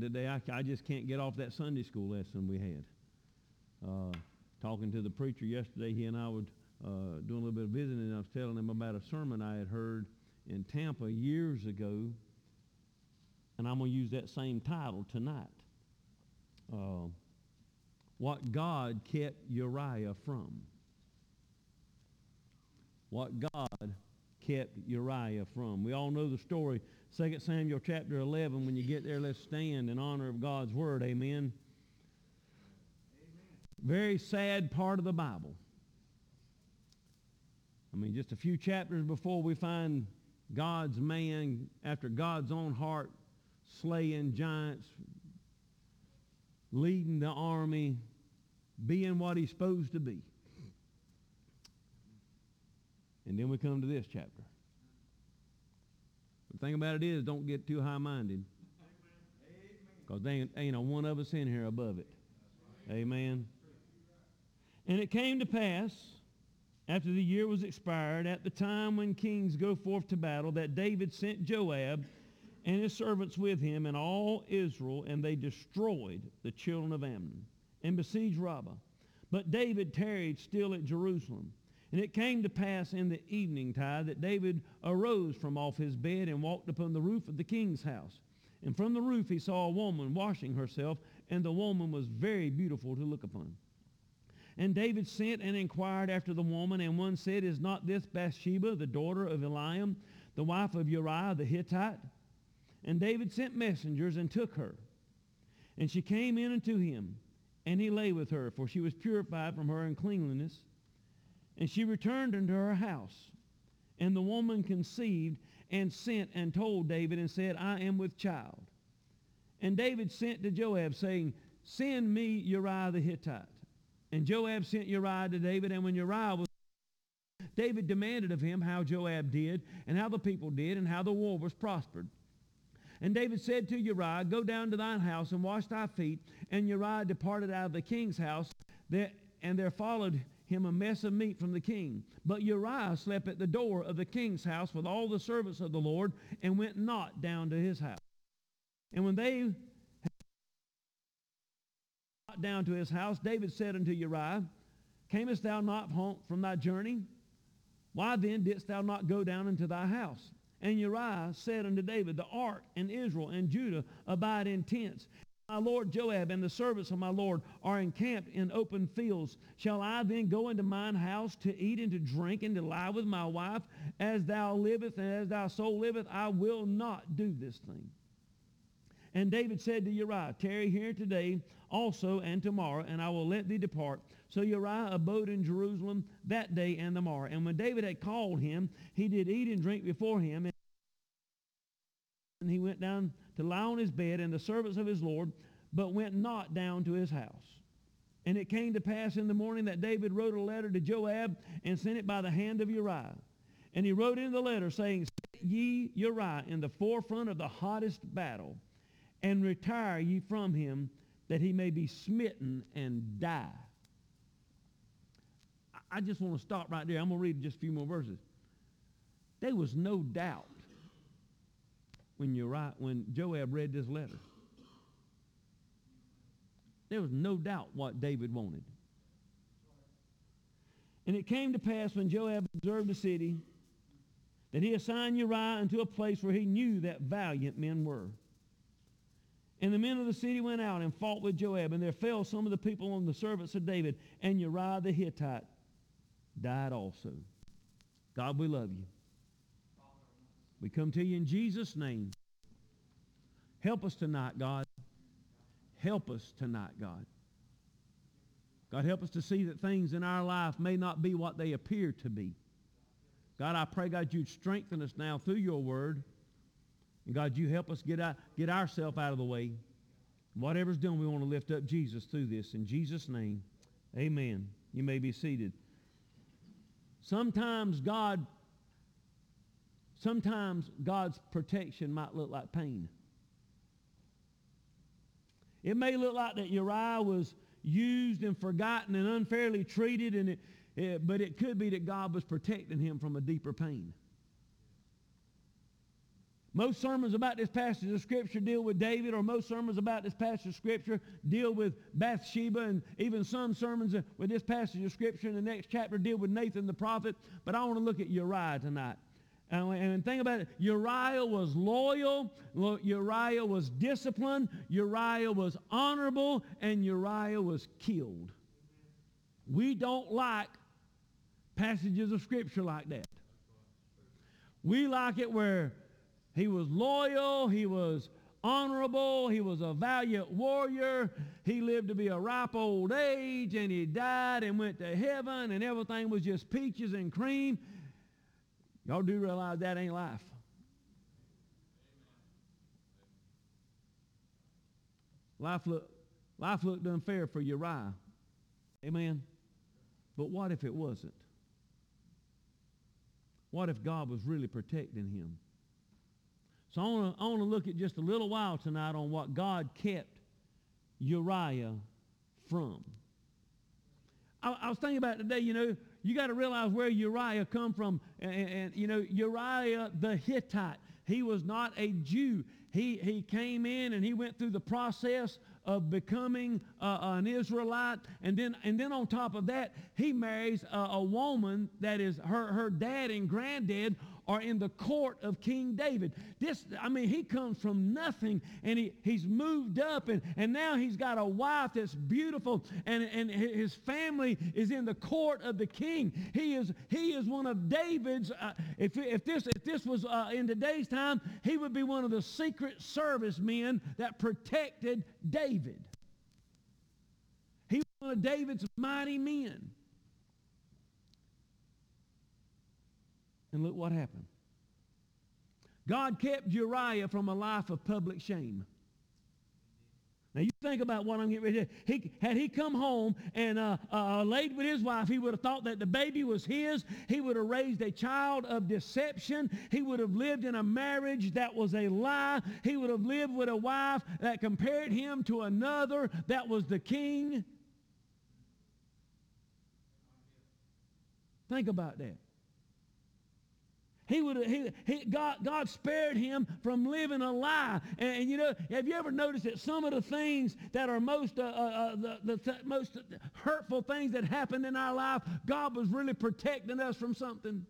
today. I just can't get off that Sunday school lesson we had. Talking to the preacher yesterday, he and I were doing a little bit of visiting, and I was telling him about a sermon I had heard in Tampa years ago, and I'm going to use that same title tonight. What God kept Uriah from. What God kept Uriah from. We all know the story. 2 Samuel chapter 11, when you get there, let's stand in honor of God's word. Amen. Very sad part of the Bible. I mean, just a few chapters before we find God's man, after God's own heart, slaying giants, leading the army, being what he's supposed to be. And then we come to this chapter. The thing about it is, don't get too high-minded. Because there ain't a one of us in here above it. Amen. And it came to pass, after the year was expired, at the time when kings go forth to battle, that David sent Joab and his servants with him and all Israel, and they destroyed the children of Ammon and besieged Rabbah. But David tarried still at Jerusalem. And it came to pass in the evening tide that David arose from off his bed and walked upon the roof of the king's house. And from the roof he saw a woman washing herself, and the woman was very beautiful to look upon. And David sent and inquired after the woman, and one said, Is not this Bathsheba, the daughter of Eliam, the wife of Uriah the Hittite? And David sent messengers and took her. And she came in unto him, and he lay with her, for she was purified from her uncleanliness. And she returned unto her house. And the woman conceived and sent and told David and said, I am with child. And David sent to Joab, saying, Send me Uriah the Hittite. And Joab sent Uriah to David, and when Uriah was, David demanded of him how Joab did, and how the people did, and how the war was prospered. And David said to Uriah, Go down to thine house and wash thy feet. And Uriah departed out of the king's house, and there followed him a mess of meat from the king. But Uriah slept at the door of the king's house with all the servants of the Lord, and went not down to his house. And when they got down to his house, David said unto Uriah, Camest thou not home from thy journey? Why then didst thou not go down into thy house? And Uriah said unto David, The ark and Israel and Judah abide in tents. My lord Joab and the servants of my lord are encamped in open fields. Shall I then go into mine house to eat and to drink and to lie with my wife? As thou livest and as thy soul liveth, I will not do this thing. And David said to Uriah, Tarry here today also and tomorrow, and I will let thee depart. So Uriah abode in Jerusalem that day and the morrow. And when David had called him, he did eat and drink before him. And he went down to lie on his bed, and the servants of his Lord, but went not down to his house. And it came to pass in the morning that David wrote a letter to Joab and sent it by the hand of Uriah. And he wrote in the letter, saying, Set ye Uriah in the forefront of the hottest battle, and retire ye from him, that he may be smitten and die. I just want to stop right there. I'm going to read just a few more verses. There was no doubt when Joab read this letter. There was no doubt what David wanted. And it came to pass when Joab observed the city, that he assigned Uriah unto a place where he knew that valiant men were. And the men of the city went out and fought with Joab, and there fell some of the people on the servants of David, and Uriah the Hittite died also. God, we love you. We come to you in Jesus' name. Help us tonight, God. Help us tonight, God. God, help us to see that things in our life may not be what they appear to be. God, I pray, God, you'd strengthen us now through your word. And God, you help us get ourselves out of the way. Whatever's done, we want to lift up Jesus through this. In Jesus' name, amen. You may be seated. Sometimes God's protection might look like pain. It may look like that Uriah was used and forgotten and unfairly treated, but it could be that God was protecting him from a deeper pain. Most sermons about this passage of Scripture deal with David, or most sermons about this passage of Scripture deal with Bathsheba, and even some sermons with this passage of Scripture in the next chapter deal with Nathan the prophet. But I want to look at Uriah tonight. And think about it. Uriah was loyal. Uriah was disciplined. Uriah was honorable. And Uriah was killed. We don't like passages of Scripture like that. We like it where he was loyal, he was honorable, he was a valiant warrior, he lived to be a ripe old age, and he died and went to heaven, and everything was just peaches and cream. Y'all do realize that ain't life. Life looked unfair for Uriah. Amen. But what if it wasn't? What if God was really protecting him? So I want to look at just a little while tonight on what God kept Uriah from. I was thinking about it today, you got to realize where Uriah come from. And Uriah the Hittite, he was not a Jew. He came in and he went through the process of becoming an Israelite, and then on top of that, he marries a woman that is her dad and granddad are in the court of King David. He comes from nothing, and he's moved up, and now he's got a wife that's beautiful, and his family is in the court of the king. He is one of David's. If this was in today's time, he would be one of the Secret Service men that protected David. He was one of David's mighty men. And look what happened. God kept Uriah from a life of public shame. Now you think about what I'm getting ready to do. Had he come home and laid with his wife, he would have thought that the baby was his. He would have raised a child of deception. He would have lived in a marriage that was a lie. He would have lived with a wife that compared him to another that was the king. Think about that. God spared him from living a lie. And have you ever noticed that some of the things that are most hurtful things that happened in our life, God was really protecting us from something?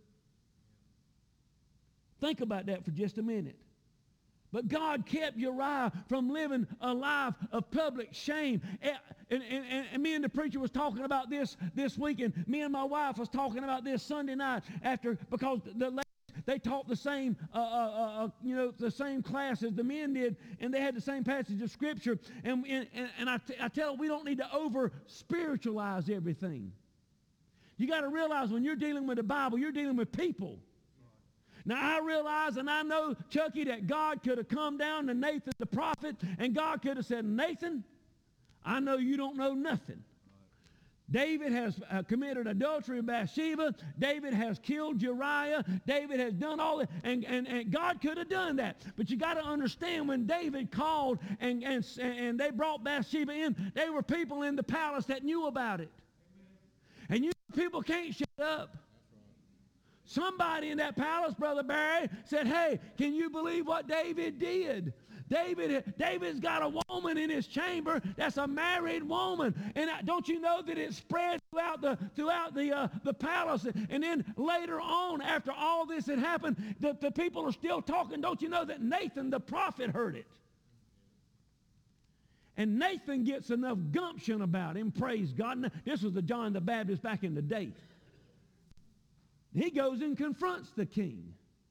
Think about that for just a minute. But God kept Uriah from living a life of public shame. And me and the preacher was talking about this week, and me and my wife was talking about this Sunday night because they taught the same, the same class as the men did, and they had the same passage of Scripture. And I tell them we don't need to over-spiritualize everything. You got to realize when you're dealing with the Bible, you're dealing with people. Now, I realize and I know, Chucky, that God could have come down to Nathan the prophet, and God could have said, Nathan, I know you don't know nothing. David has committed adultery with Bathsheba. David has killed Uriah. David has done all that. And God could have done that. But you got to understand, when David called and they brought Bathsheba in, there were people in the palace that knew about it. And people can't shut up. Somebody in that palace, Brother Barry, said, hey, can you believe what David did? David's got a woman in his chamber that's a married woman. And don't you know that it spread throughout the palace? And then later on, after all this had happened, the people are still talking. Don't you know that Nathan the prophet heard it? And Nathan gets enough gumption about him, praise God. This was the John the Baptist back in the day. He goes and confronts the king.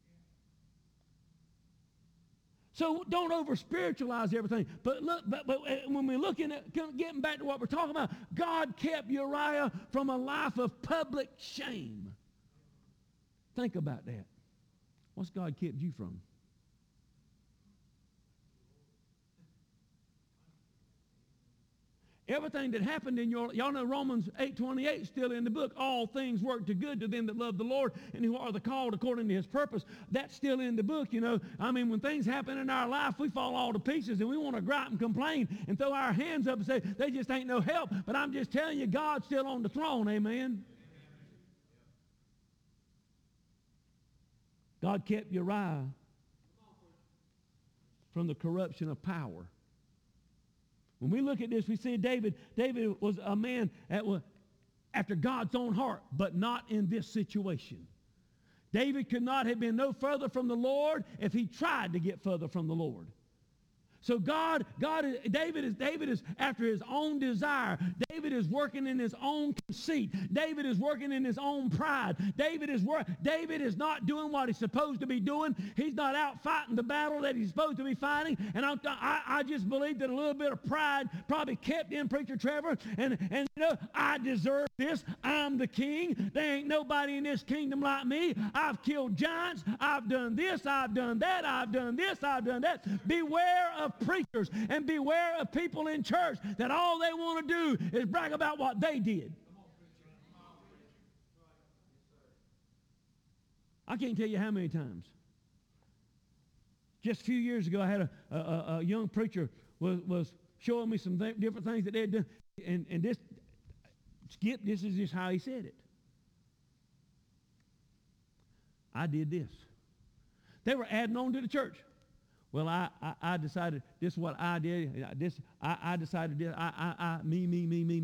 So don't over-spiritualize everything. But when we're looking at, getting back to what we're talking about, God kept Uriah from a life of public shame. Think about that. What's God kept you from? Everything that happened in y'all know Romans 8:28 is still in the book. All things work to good to them that love the Lord and who are the called according to his purpose. That's still in the book, when things happen in our life, we fall all to pieces and we want to gripe and complain and throw our hands up and say, they just ain't no help. But I'm just telling you, God's still on the throne, amen? God kept Uriah from the corruption of power. When we look at this, we see David was a man after God's own heart, but not in this situation. David could not have been no further from the Lord if he tried to get further from the Lord. So David is after his own desire. David is working in his own conceit. David is working in his own pride. David is not doing what he's supposed to be doing. He's not out fighting the battle that he's supposed to be fighting. And I just believe that a little bit of pride probably kept in Preacher Trevor. And you know, I deserve this. I'm the king. There ain't nobody in this kingdom like me. I've killed giants. I've done this. I've done that. I've done this. I've done that. Beware of preachers and beware of people in church that all they want to do is brag about what they did. I can't tell you how many times. Just a few years ago, I had a young preacher was showing me some different things that they had done. And this, Skip, this is just how he said it. I did this. They were adding on to the church. Well, I decided this is what I did. I decided this. Me.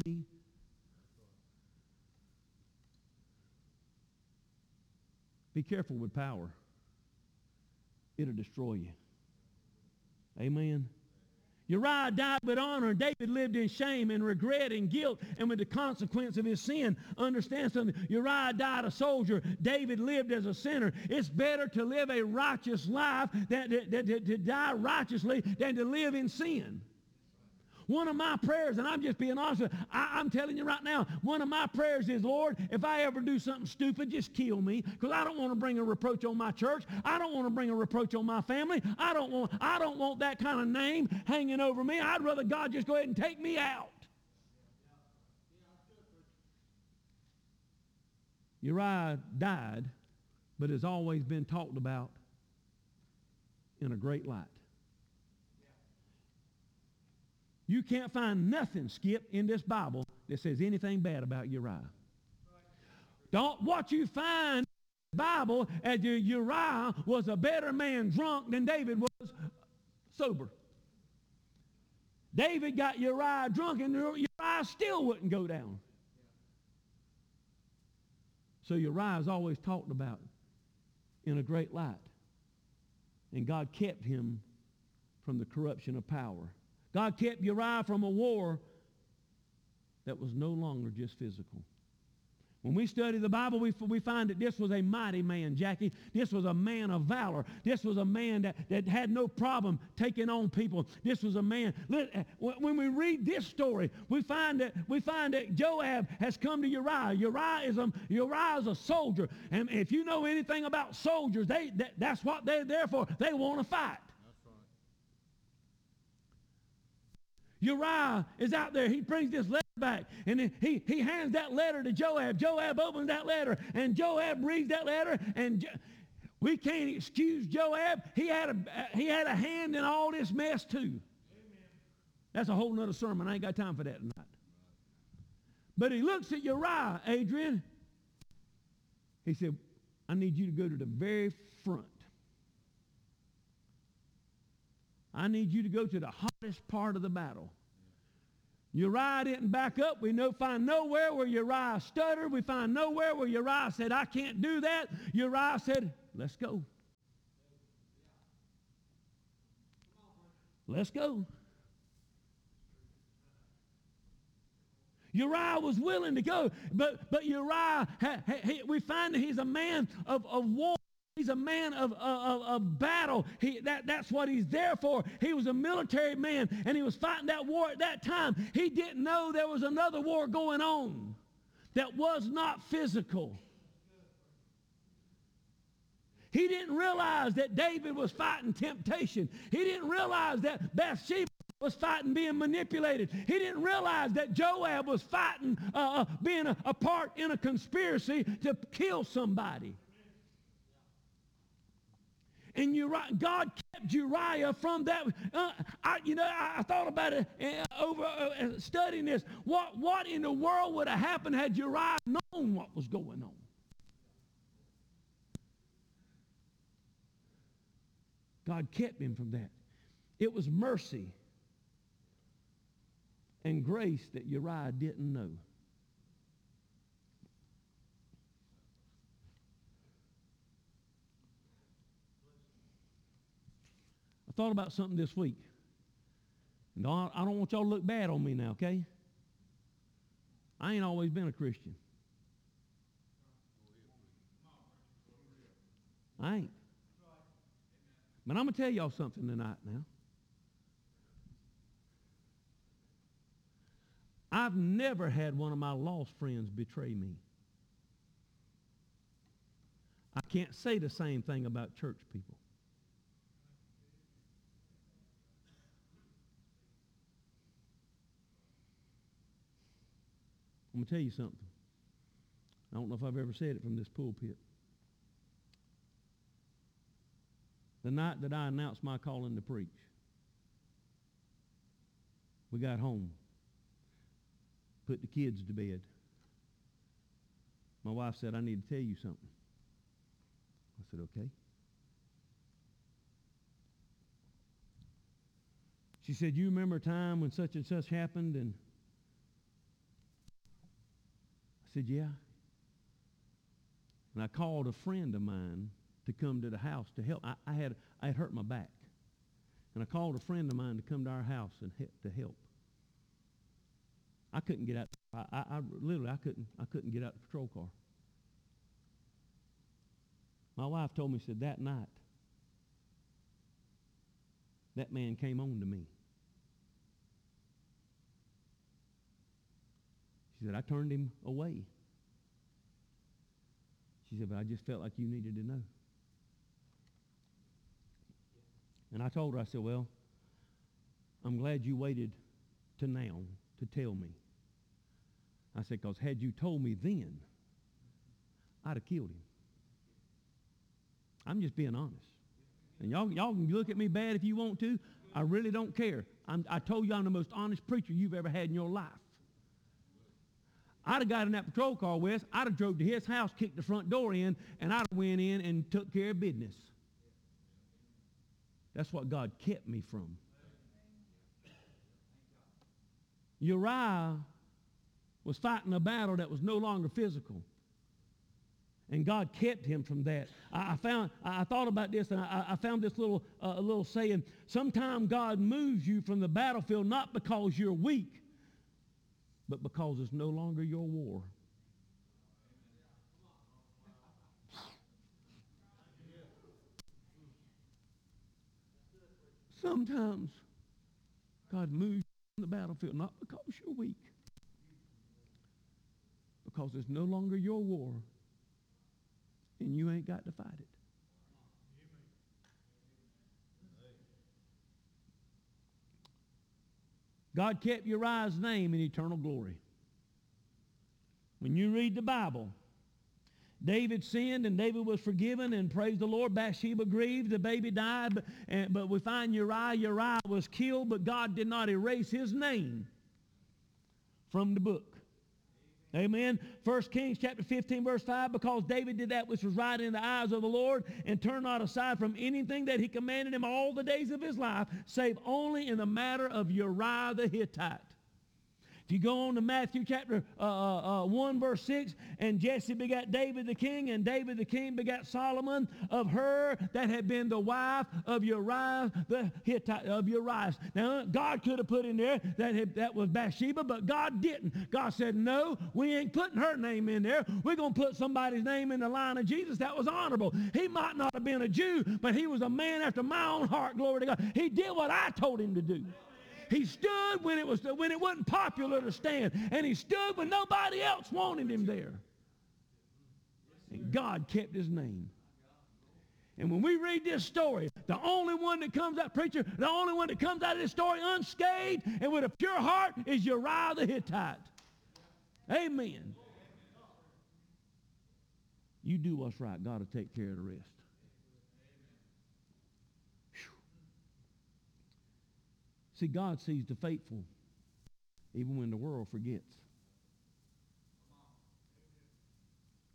Be careful with power. It'll destroy you. Amen. Uriah died with honor, and David lived in shame and regret and guilt and with the consequence of his sin. Understand something. Uriah died a soldier. David lived as a sinner. It's better to live a righteous life to die righteously than to live in sin. One of my prayers, and I'm just being honest with you, I'm telling you right now, one of my prayers is, Lord, if I ever do something stupid, just kill me, because I don't want to bring a reproach on my church. I don't want to bring a reproach on my family. I don't want that kind of name hanging over me. I'd rather God just go ahead and take me out. Uriah died, but has always been talked about in a great light. You can't find nothing, Skip, in this Bible that says anything bad about Uriah. What you find in the Bible as Uriah was a better man drunk than David was sober. David got Uriah drunk, and Uriah still wouldn't go down. So Uriah is always talked about in a great light. And God kept him from the corruption of power. God kept Uriah from a war that was no longer just physical. When we study the Bible, we find that this was a mighty man, Jackie. This was a man of valor. This was a man that had no problem taking on people. This was a man. When we read this story, we find that Joab has come to Uriah. Uriah is a soldier. And if you know anything about soldiers, that's what they're there for. They want to fight. Uriah is out there. He brings this letter back, and he hands that letter to Joab. Joab opens that letter, and Joab reads that letter, and we can't excuse Joab. He had a hand in all this mess too. Amen. That's a whole nother sermon. I ain't got time for that tonight. But he looks at Uriah, Adrian. He said, I need you to go to the very front. I need you to go to the hottest part of the battle. Uriah didn't back up. We find nowhere where Uriah stuttered. We find nowhere where Uriah said, I can't do that. Uriah said, let's go. Let's go. Uriah was willing to go, but Uriah, we find that he's a man of war. He's a man of battle. That's what he's there for. He was a military man, and he was fighting that war at that time. He didn't know there was another war going on that was not physical. He didn't realize that David was fighting temptation. He didn't realize that Bathsheba was fighting being manipulated. He didn't realize that Joab was fighting being a part in a conspiracy to kill somebody. And God kept Uriah from that. I thought about it over studying this. What in the world would have happened had Uriah known what was going on? God kept him from that. It was mercy and grace that Uriah didn't know. I thought about something this week. And I don't want y'all to look bad on me now, okay? I ain't always been a Christian. I ain't. But I'm going to tell y'all something tonight now. I've never had one of my lost friends betray me. I can't say the same thing about church people. I'm going to tell you something. I don't know if I've ever said it from this pulpit. The night that I announced my calling to preach, we got home, put the kids to bed. My wife said, I need to tell you something. I said, okay. She said, you remember a time when such and such happened? And I said, yeah. And I called a friend of mine to come to the house to help. I had hurt my back. And I called a friend of mine to come to our house and to help. I couldn't get out. I literally couldn't get out the patrol car. My wife told me, said, that night, that man came on to me. She said, I turned him away. She said, but I just felt like you needed to know. And I told her, I said, well, I'm glad you waited to now to tell me. I said, because had you told me then, I'd have killed him. I'm just being honest. And y'all can look at me bad if you want to. I really don't care. I told you I'm the most honest preacher you've ever had in your life. I'd have got in that patrol car, Wes. I'd have drove to his house, kicked the front door in, and I'd have went in and took care of business. That's what God kept me from. Uriah was fighting a battle that was no longer physical. And God kept him from that. I thought about this, and I found this little saying. Sometimes God moves you from the battlefield not because you're weak, but because it's no longer your war. Sometimes God moves you from the battlefield not because you're weak, because it's no longer your war, and you ain't got to fight it. God kept Uriah's name in eternal glory. When you read the Bible, David sinned and David was forgiven, and praise the Lord, Bathsheba grieved, the baby died, but we find Uriah was killed, but God did not erase his name from the book. Amen. 1 Kings chapter 15 verse 5, because David did that which was right in the eyes of the Lord and turned not aside from anything that he commanded him all the days of his life, save only in the matter of Uriah the Hittite. If you go on to Matthew chapter 1 verse 6, and Jesse begat David the king, and David the king begat Solomon of her that had been the wife of Uriah the Hittite, of Uriah. Now God could have put in there that was Bathsheba, but God didn't. God said, no, we ain't putting her name in there. We're going to put somebody's name in the line of Jesus that was honorable. He might not have been a Jew, but he was a man after my own heart, glory to God. He did what I told him to do. He stood when it wasn't popular to stand, and he stood when nobody else wanted him there. And God kept his name. And when we read this story, the only one that comes out, preacher, the only one that comes out of this story unscathed and with a pure heart is Uriah the Hittite. Amen. You do what's right. God will take care of the rest. See, God sees the faithful even when the world forgets.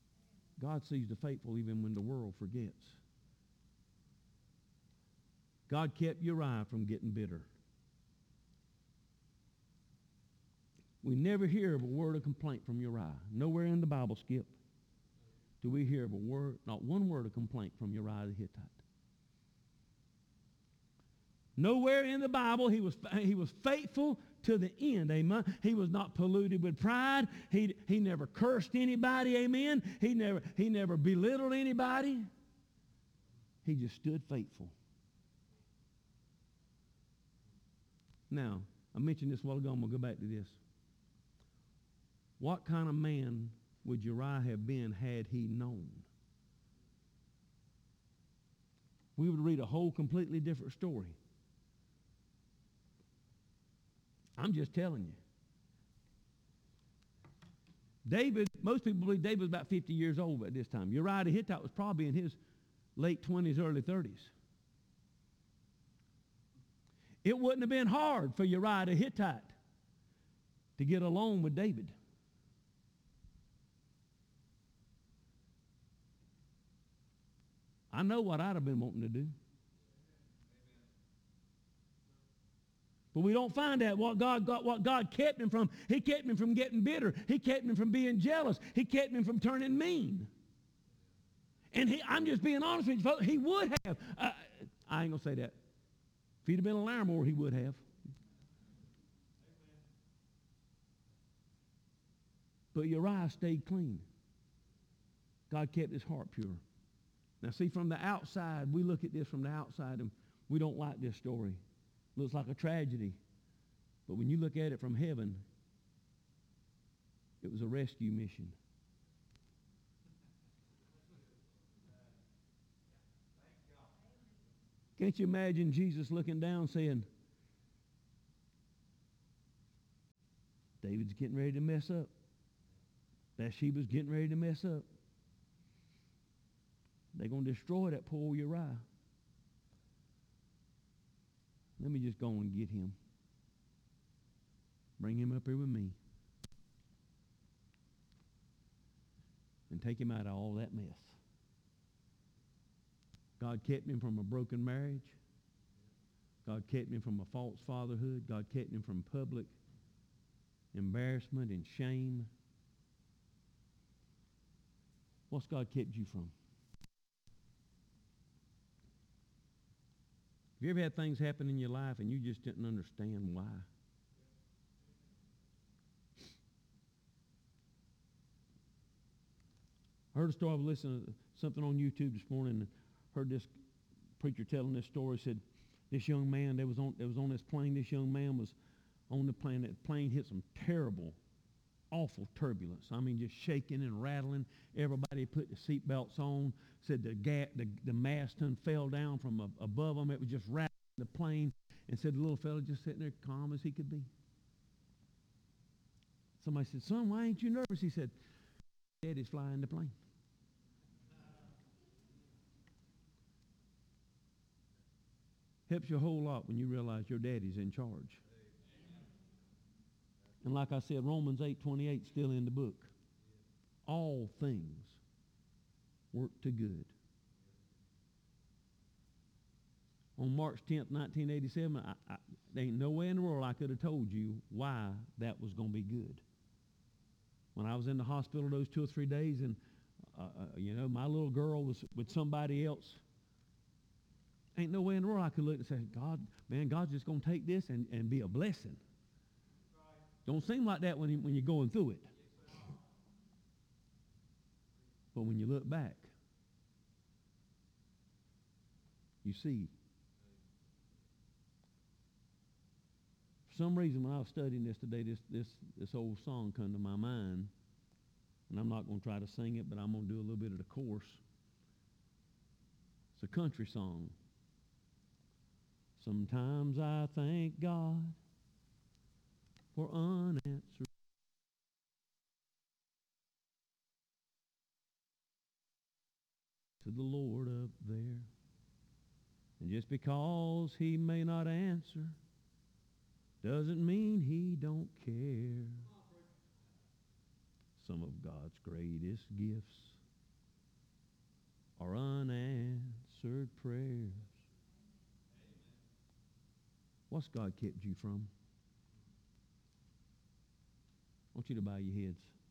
God sees the faithful even when the world forgets. God kept Uriah from getting bitter. We never hear of a word of complaint from Uriah. Nowhere in the Bible, Skip, do we hear of a word, not one word of complaint from Uriah the Hittite. Nowhere in the Bible he was faithful to the end, amen. He was not polluted with pride. He never cursed anybody, amen. He never belittled anybody. He just stood faithful. Now, I mentioned this a while ago. I'm going to go back to this. What kind of man would Uriah have been had he known? We would read a whole completely different story. I'm just telling you. David, most people believe David was about 50 years old at this time. Uriah the Hittite was probably in his late 20s, early 30s. It wouldn't have been hard for Uriah the Hittite to get along with David. I know what I'd have been wanting to do. But we don't find that what God kept him from. He kept him from getting bitter. He kept him from being jealous. He kept him from turning mean. And I'm just being honest with you, folks, he would have. I ain't going to say that. If he'd have been a Larimore, he would have. But Uriah stayed clean. God kept his heart pure. Now see, from the outside, we look at this from the outside and we don't like this story. Looks like a tragedy. But when you look at it from heaven, it was a rescue mission. Can't you imagine Jesus looking down saying, David's getting ready to mess up. Bathsheba's getting ready to mess up. They're going to destroy that poor Uriah. Let me just go and get him. Bring him up here with me. And take him out of all that mess. God kept him from a broken marriage. God kept him from a false fatherhood. God kept him from public embarrassment and shame. What's God kept you from? Have you ever had things happen in your life and you just didn't understand why? I heard a story. I was listening to something on YouTube this morning and heard this preacher telling this story. Said this young man that was on this plane. This young man was on the plane. That plane hit some terrible, awful turbulence. I mean, just shaking and rattling. Everybody put the seatbelts on. Said the mast fell down from above them. It was just rattling the plane. And said the little fella just sitting there calm as he could be. Somebody said, "Son, why ain't you nervous?" He said, "Daddy's flying the plane." Helps you a whole lot when you realize your daddy's in charge. And like I said, Romans 8:28 still in the book. All things work to good. On March 10th, 1987, there ain't no way in the world I could have told you why that was going to be good. When I was in the hospital those 2 or 3 days and, my little girl was with somebody else, ain't no way in the world I could look and say, God's just going to take this and be a blessing. Don't seem like that when you're going through it. But when you look back, you see. For some reason, when I was studying this today, this old song come to my mind. And I'm not going to try to sing it, but I'm going to do a little bit of the chorus. It's a country song. Sometimes I thank God for unanswered. To the Lord up there. And just because he may not answer doesn't mean he don't care. Some of God's greatest gifts are unanswered prayers. What's God kept you from? I want you to bow your heads.